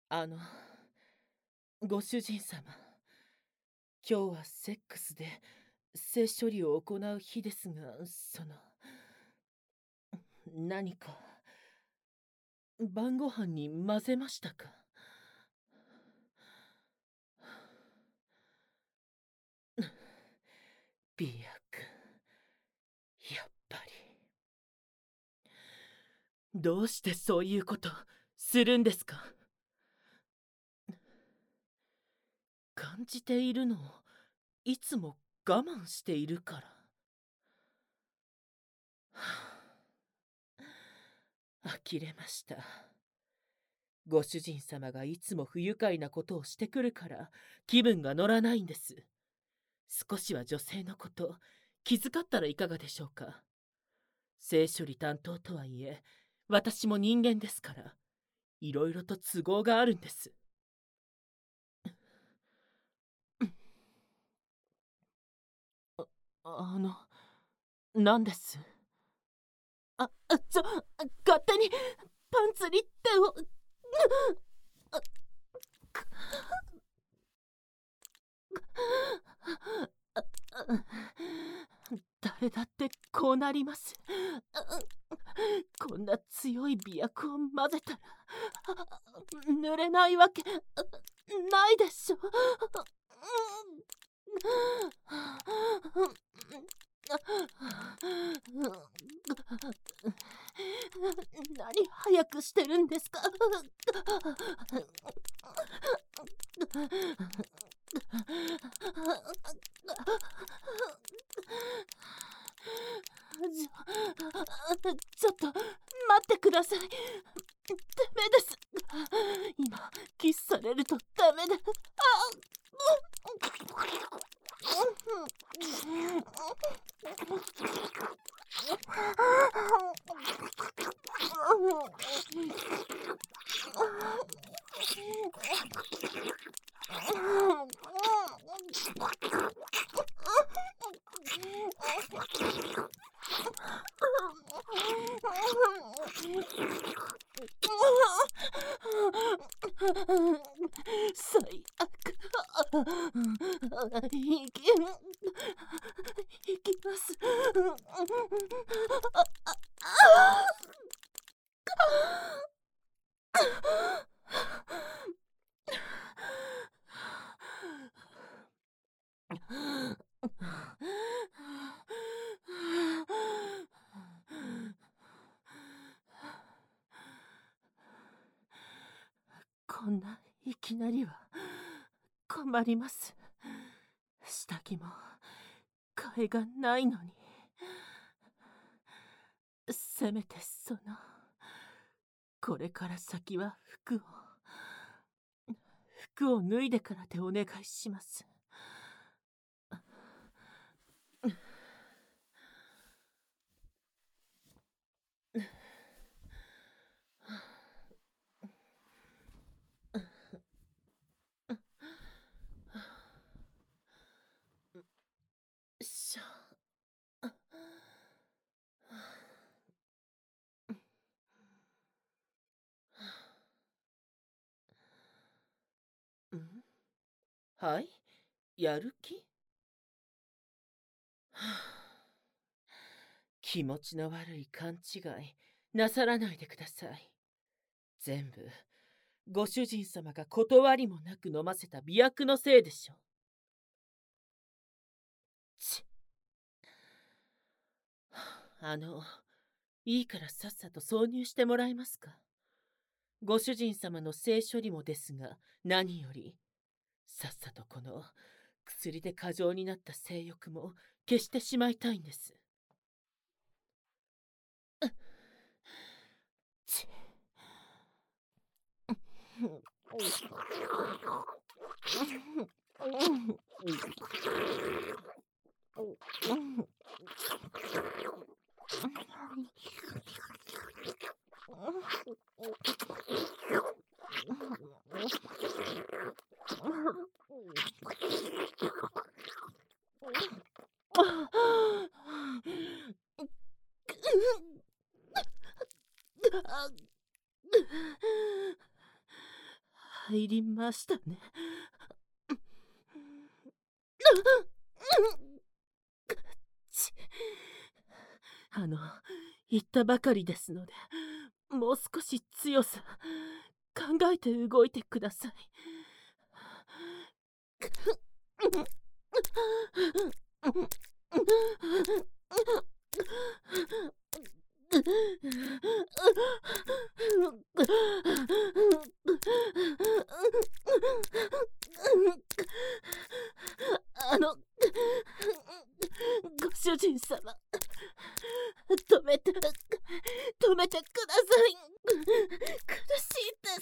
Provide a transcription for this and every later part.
あの、ご主人様、今日はセックスで性処理を行う日ですが、何か晩ご飯に混ぜましたか？美薬、やっぱり。どうしてそういうことするんですか？感じているのをいつも我慢しているから。呆れました。ご主人様がいつも不愉快なことをしてくるから気分が乗らないんです。少しは女性のこと気遣ったらいかがでしょうか。性処理担当とはいえ、私も人間ですから、いろいろと都合があるんです。あの、何です？勝手にパンツに手を。誰だってこうなります。こんな強い美薬を混ぜたら濡れないわけないでしょ。何早くしてるんですか。ちょっと待ってください。ダメです。今キスされるとダメで。最悪。いきます。こんないきなりは困ります。下着も替えがないのに。せめてこれから先は服を脱いでからでお願いします。しょ。んはい、やる気。気持ちの悪い勘違いなさらないでください。全部ご主人様が断りもなく飲ませた美薬のせいでしょう。ちいいからさっさと挿入してもらえますか。ご主人様の性処理もですが、何よりさっさとこの薬で過剰になった性欲も消してしまいたいんです。ち入りましたね。言ったばかりですので、もう少し強さ考えて動いてください。あの、ご主人様、止めてください。苦しいです。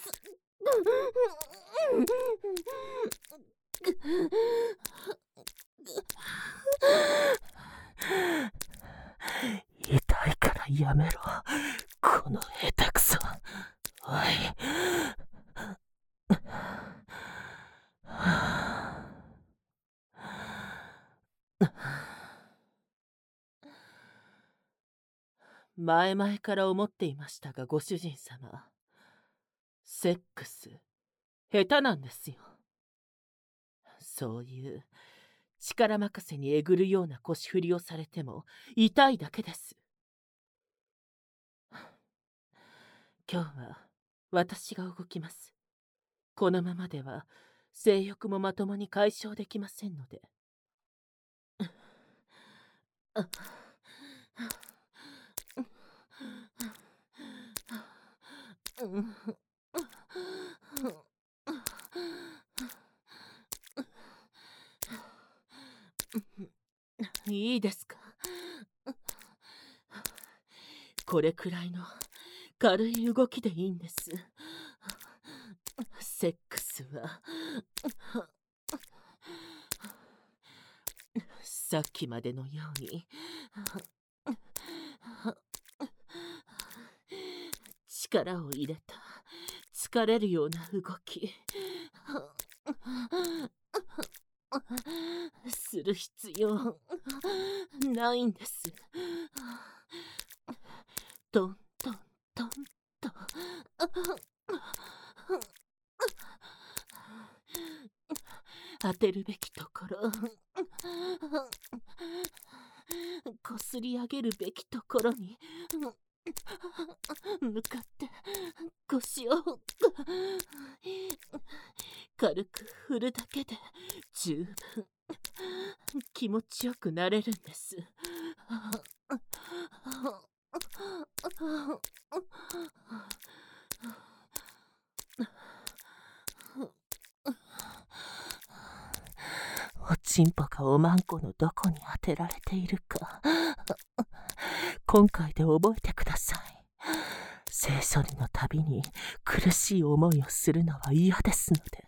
痛いからやめろ、この下手くそ。おい。前々から思っていましたが、ご主人様、セックス下手なんですよ。そういう力任せにえぐるような腰振りをされても痛いだけです。今日は私が動きます。このままでは性欲もまともに解消できませんので。いいですか。これくらいの軽い動きでいいんです。セックスはさっきまでのように力を入れた疲れるような動きする必要ないんです。トントントンと当てるべきところ、こすり上げるべきところに向かって腰を軽く振るだけで十分気持ちよくなれるんです。おちんぽがおまんこのどこに当てられているか今回で覚えてください。性処理のたびに苦しい思いをするのは嫌ですので。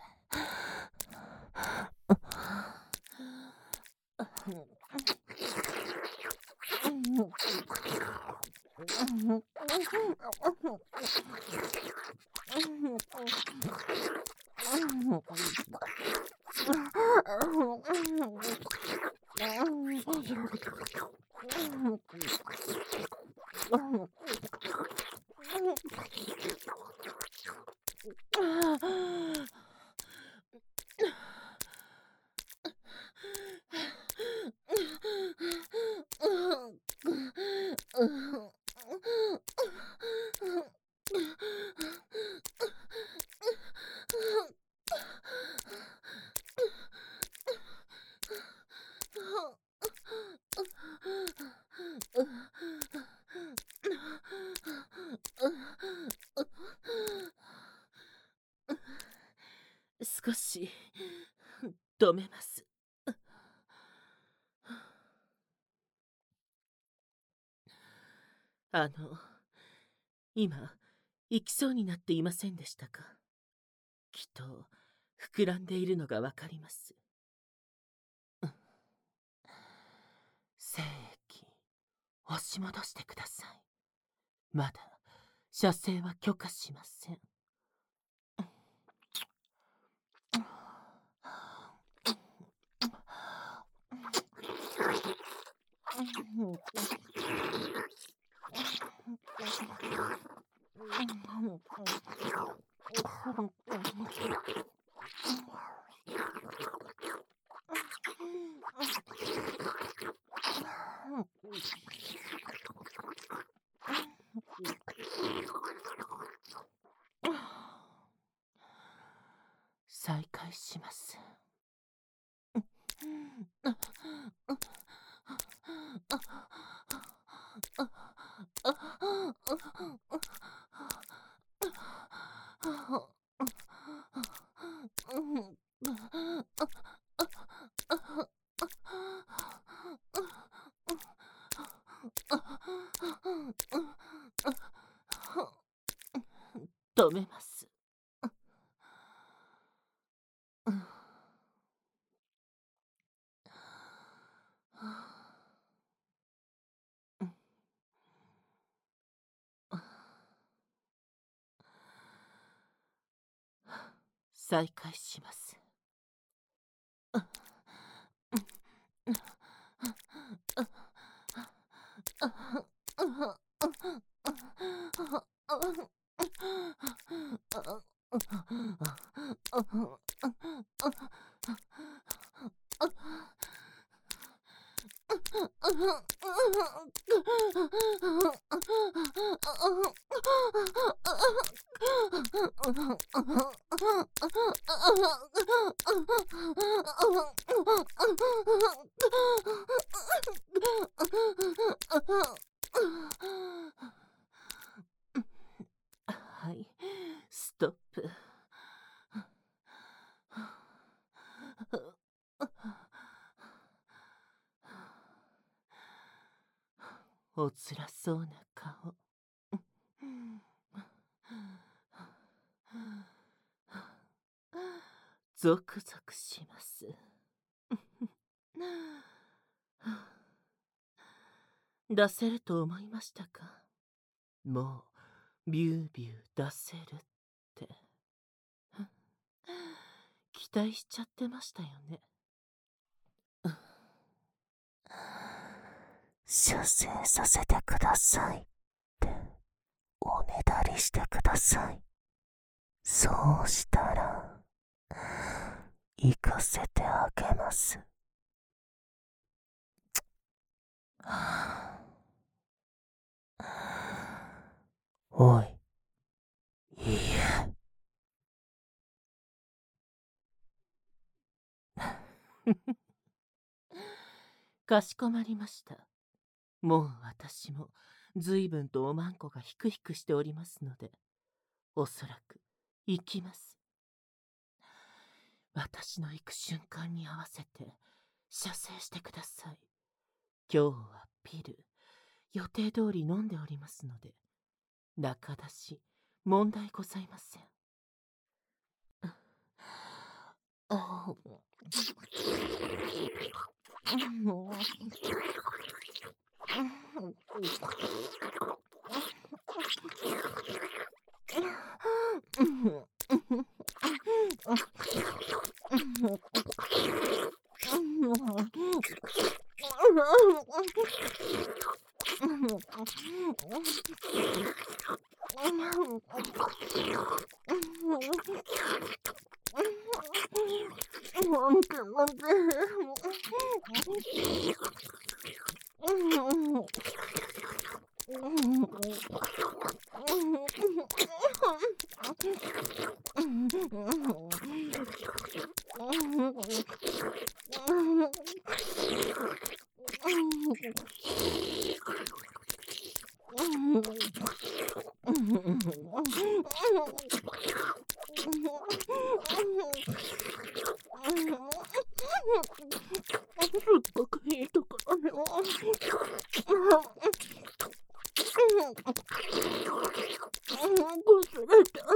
少し止めます。今行きそうになっていませんでしたか。きっと膨らんでいるのがわかります。精液押し戻してください。まだ射精は許可しません。 再開します。止めます。再開します。はい、ストップ。おつらそうな顔。ゾクゾクします。出せると思いましたか？もうビュービュー出せるって。期待しちゃってましたよね。 射精させてくださいっておねだりしてください。そうしたら行かせてあげます。おい、いいえ。かしこまりました。もう私も随分とおまんこがヒクヒクしておりますので、おそらく行きます。私の行く瞬間に合わせて射精してください。今日はピル、予定通り飲んでおりますので、中出し問題ございません。すっごくいいところね。こすれた。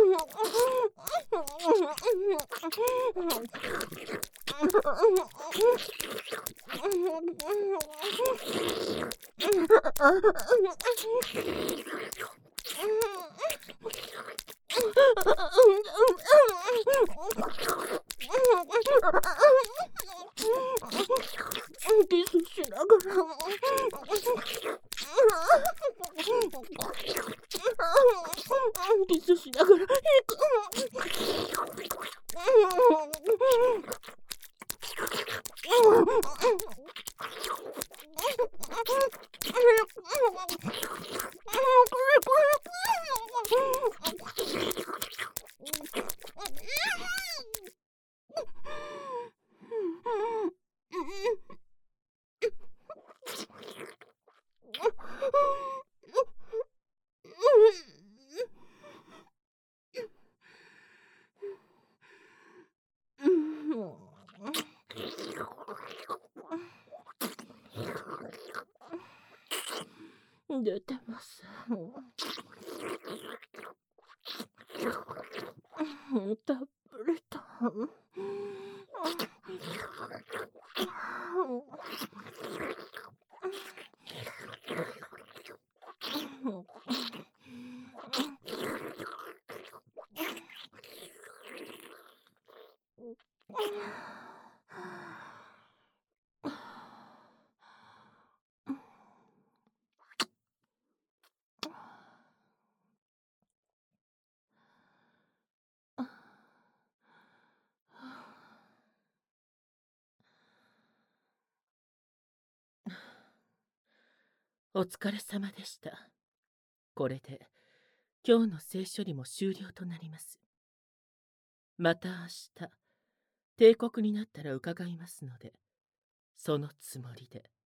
キスしながらキスしながらタブレタン。 お疲れ様でした。これで、今日の聖処理も終了となります。また明日、帝国になったら伺いますので、そのつもりで。